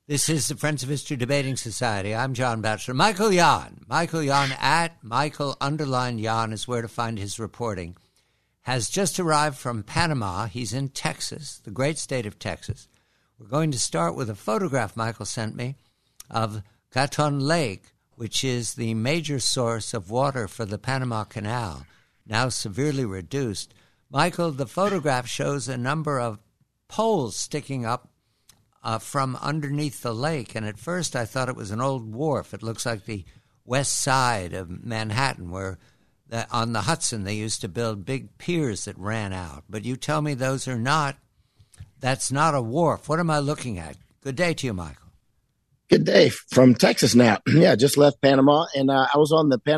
This is the Friends of History Debating Society. I'm John Batchelor. Michael Yon. Michael Yon at Michael_Yon is where to find his reporting. Has just arrived from Panama. He's in Texas, the great state of Texas. We're going to start with a photograph Michael sent me of Gatun Lake, which is the major source of water for the Panama Canal, now severely reduced. Michael, the photograph shows a number of poles sticking up from underneath the lake, and at first I thought it was an old wharf. It looks like the west side of Manhattan, where on the Hudson they used to build big piers that ran out. But you tell me that's not a wharf. What am I looking at? Good day to you, Michael. Good day from Texas now. Yeah, just left Panama, and I was on the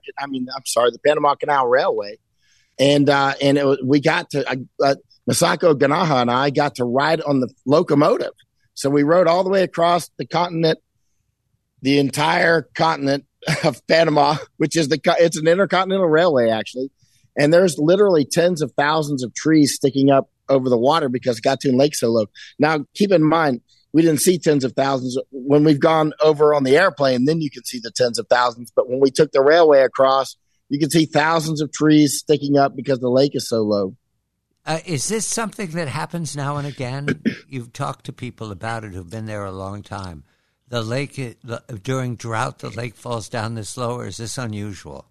the Panama Canal Railway, and we got to Masako Ganaha and I got to ride on the locomotive. So we rode all the way across the continent, the entire continent of Panama, which is it's an intercontinental railway, actually. And there's literally tens of thousands of trees sticking up over the water because Gatun Lake's so low. Now, keep in mind, we didn't see tens of thousands. When we've gone over on the airplane, then you can see the tens of thousands. But when we took the railway across, you can see thousands of trees sticking up because the lake is so low. Is this something that happens now and again? You've talked to people about it who've been there a long time. The lake, during drought, the lake falls down this low, or is this unusual?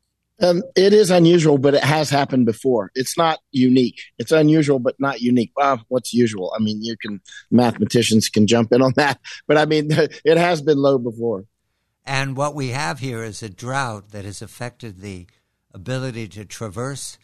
It is unusual, but it has happened before. It's not unique. It's unusual, but not unique. Well, what's usual? I mean, mathematicians can jump in on that. But I mean, it has been low before. And what we have here is a drought that has affected the ability to traverse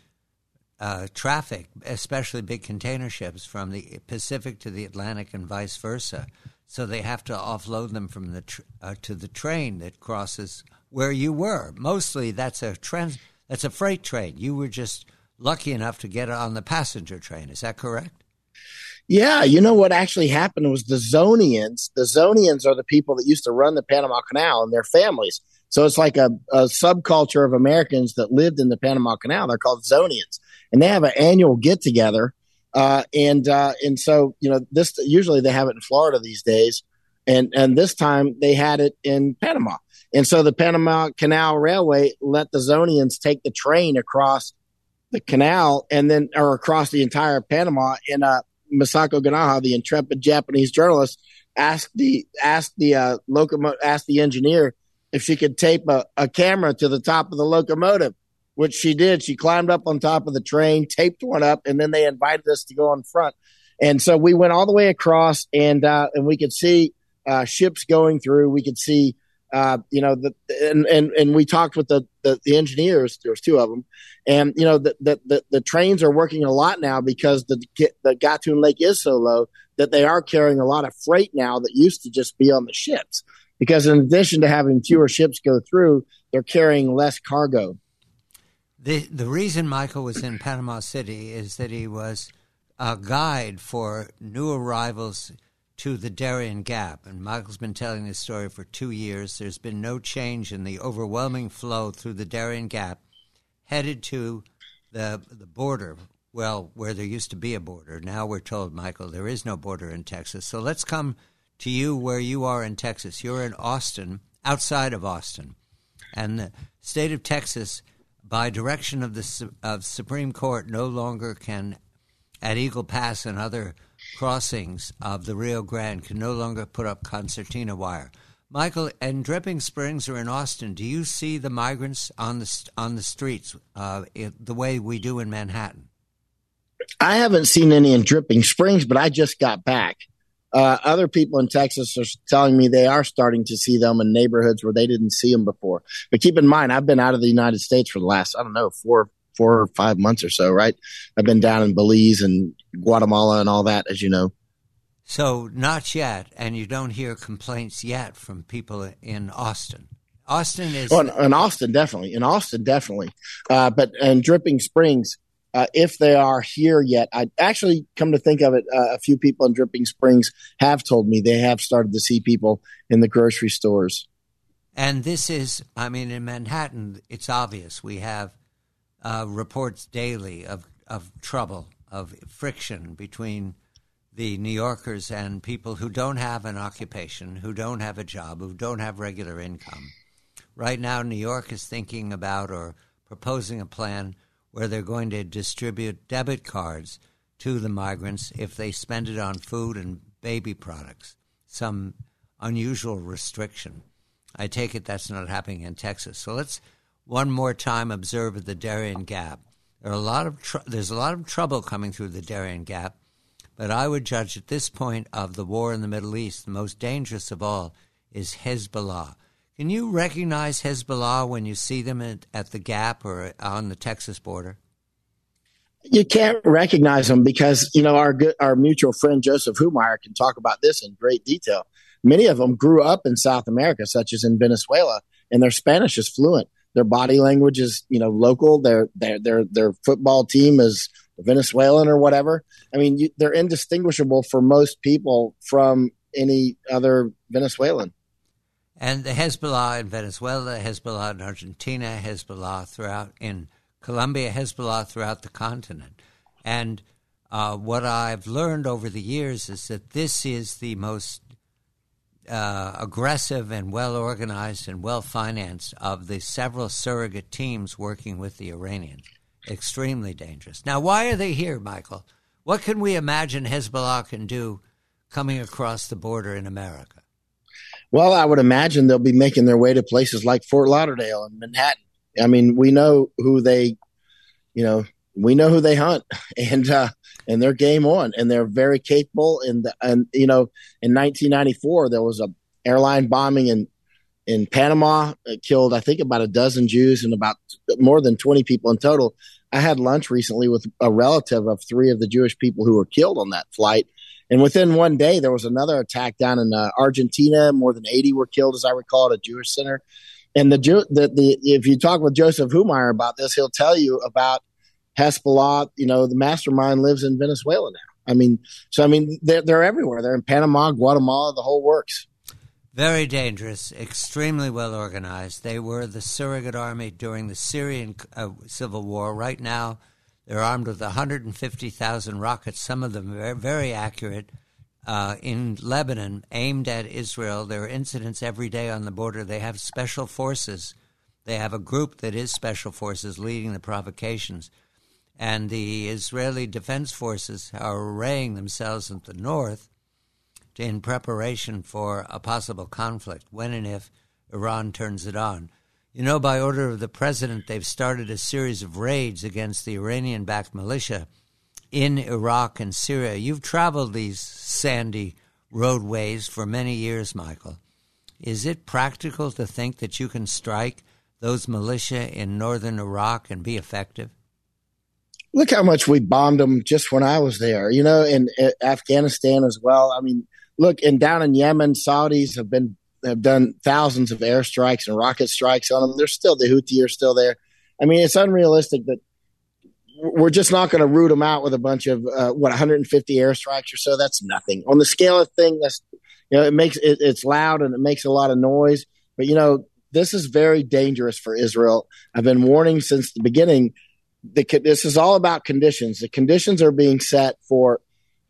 traffic, especially big container ships from the Pacific to the Atlantic and vice versa. So they have to offload them from to the train that crosses where you were. Mostly that's a freight train. You were just lucky enough to get on the passenger train. Is that correct? Yeah. You know what actually happened was the Zonians. The Zonians are the people that used to run the Panama Canal and their families. So it's like a subculture of Americans that lived in the Panama Canal. They're called Zonians. And they have an annual get together. And so, this usually they have it in Florida these days. And this time they had it in Panama. And so the Panama Canal Railway let the Zonians take the train across the canal or across the entire Panama. And Masako Ganaha, the intrepid Japanese journalist, asked the engineer if she could tape a camera to the top of the locomotive, which she did. She climbed up on top of the train, taped one up, and then they invited us to go on front. And so we went all the way across, and we could see ships going through. We could see, and we talked with the engineers. There was two of them, and the trains are working a lot now because the Gatun Lake is so low that they are carrying a lot of freight now that used to just be on the ships. Because in addition to having fewer ships go through, they're carrying less cargo. The reason Michael was in Panama City is that he was a guide for new arrivals to the Darien Gap. And Michael's been telling this story for 2 years. There's been no change in the overwhelming flow through the Darien Gap headed to the border, well, where there used to be a border. Now we're told, Michael, there is no border in Texas. So let's come to you where you are in Texas. You're in Austin, outside of Austin. And the state of Texas, by direction of the Supreme Court, no longer can, at Eagle Pass and other crossings of the Rio Grande, can no longer put up concertina wire. Michael, in Dripping Springs or in Austin, do you see the migrants on the streets the way we do in Manhattan? I haven't seen any in Dripping Springs, but I just got back. Other people in Texas are telling me they are starting to see them in neighborhoods where they didn't see them before. But keep in mind, I've been out of the United States for the last, 4 or 5 months or so, right? I've been down in Belize and Guatemala and all that, as you know. So not yet, and you don't hear complaints yet from people in Austin. Austin is... Oh, in Austin, definitely. But in Dripping Springs, if they are here yet, I actually, come to think of it, a few people in Dripping Springs have told me they have started to see people in the grocery stores. And this is, in Manhattan, it's obvious. We have reports daily of trouble, of friction between the New Yorkers and people who don't have an occupation, who don't have a job, who don't have regular income. Right now, New York is thinking about or proposing a plan where they're going to distribute debit cards to the migrants if they spend it on food and baby products, some unusual restriction. I take it that's not happening in Texas. So let's one more time observe the Darien Gap. There's a lot of trouble coming through the Darien Gap, but I would judge at this point of the war in the Middle East, the most dangerous of all is Hezbollah. Can you recognize Hezbollah when you see them at the Gap or on the Texas border? You can't recognize them because, our mutual friend Joseph Humeyer can talk about this in great detail. Many of them grew up in South America, such as in Venezuela, and their Spanish is fluent. Their body language is, local. Their football team is Venezuelan or whatever. I mean, they're indistinguishable for most people from any other Venezuelan. And the Hezbollah in Venezuela, Hezbollah in Argentina, Hezbollah throughout in Colombia, Hezbollah throughout the continent. And what I've learned over the years is that this is the most aggressive and well-organized and well-financed of the several surrogate teams working with the Iranians. Extremely dangerous. Now, why are they here, Michael? What can we imagine Hezbollah can do coming across the border in America? Well, I would imagine they'll be making their way to places like Fort Lauderdale and Manhattan. I mean, we know who they hunt, and they're game on, and they're very capable. In 1994, there was a airline bombing in Panama. It killed, I think, about a dozen Jews and about more than 20 people in total. I had lunch recently with a relative of 3 of the Jewish people who were killed on that flight. And within one day, there was another attack down in Argentina. More than 80 were killed, as I recall, at a Jewish center. And if you talk with Joseph Humeyer about this, he'll tell you about Hezbollah. The mastermind lives in Venezuela now. They're everywhere. They're in Panama, Guatemala, the whole works. Very dangerous, extremely well organized. They were the surrogate army during the Syrian civil war. Right now, they're armed with 150,000 rockets, some of them very, very accurate, in Lebanon, aimed at Israel. There are incidents every day on the border. They have special forces. They have a group that is special forces leading the provocations. And the Israeli Defense Forces are arraying themselves at the north in preparation for a possible conflict when and if Iran turns it on. By order of the president, they've started a series of raids against the Iranian-backed militia in Iraq and Syria. You've traveled these sandy roadways for many years, Michael. Is it practical to think that you can strike those militia in northern Iraq and be effective? Look how much we bombed them just when I was there, in Afghanistan as well. I mean, look, and down in Yemen, Saudis have done thousands of airstrikes and rocket strikes on them. The Houthi are still there. I mean, it's unrealistic that we're just not going to root them out with a bunch of 150 airstrikes or so. That's nothing on the scale of thing. That's it's loud and it makes a lot of noise. But this is very dangerous for Israel. I've been warning since the beginning. This is all about conditions. The conditions are being set for.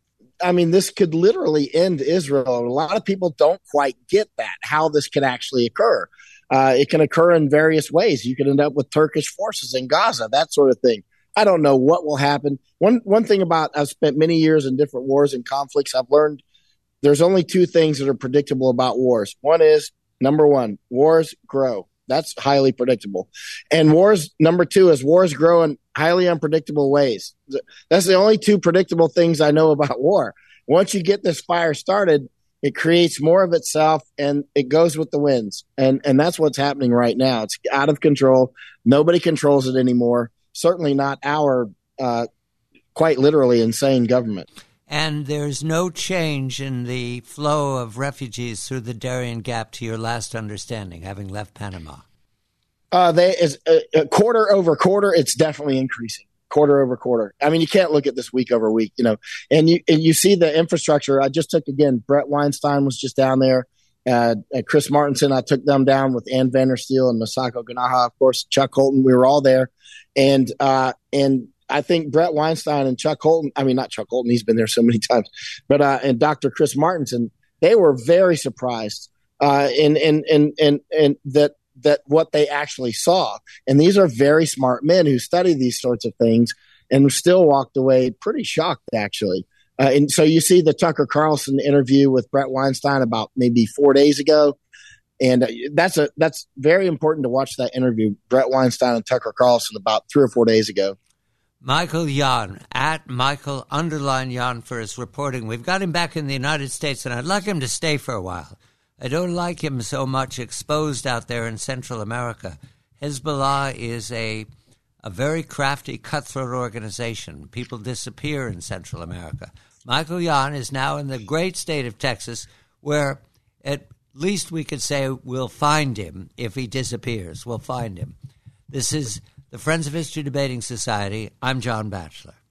This could literally end Israel. A lot of people don't quite get that, how this can actually occur. It can occur in various ways. You could end up with Turkish forces in Gaza, that sort of thing. I don't know what will happen. One thing I've spent many years in different wars and conflicts, I've learned there's only 2 things that are predictable about wars. One is, number 1, wars grow. That's highly predictable. And number 2 is wars grow in highly unpredictable ways. That's the only 2 predictable things I know about war. Once you get this fire started, it creates more of itself and it goes with the winds. And that's what's happening right now. It's out of control. Nobody controls it anymore. Certainly not our quite literally insane government. And there's no change in the flow of refugees through the Darien Gap to your last understanding, having left Panama. Quarter over quarter, it's definitely increasing. Quarter over quarter. I mean, you can't look at this week over week, and you see the infrastructure. I just took, again, Brett Weinstein was just down there. Chris Martinson, I took them down with Ann Vandersteel and Masako Ganaha, of course, Chuck Holton. We were all there. And I think Brett Weinstein and Chuck Holton, I mean, not Chuck Holton, he's been there so many times, but and Dr. Chris Martenson, they were very surprised in that what they actually saw. And these are very smart men who study these sorts of things and still walked away pretty shocked, actually. And so you see the Tucker Carlson interview with Brett Weinstein about maybe 4 days ago. And that's very important to watch that interview, Brett Weinstein and Tucker Carlson, about 3 or 4 days ago. Michael Yon, at Michael_Yon for his reporting. We've got him back in the United States, and I'd like him to stay for a while. I don't like him so much exposed out there in Central America. Hezbollah is a very crafty, cutthroat organization. People disappear in Central America. Michael Yon is now in the great state of Texas, where at least we could say we'll find him if he disappears. We'll find him. This is the Friends of History Debating Society. I'm John Batchelor.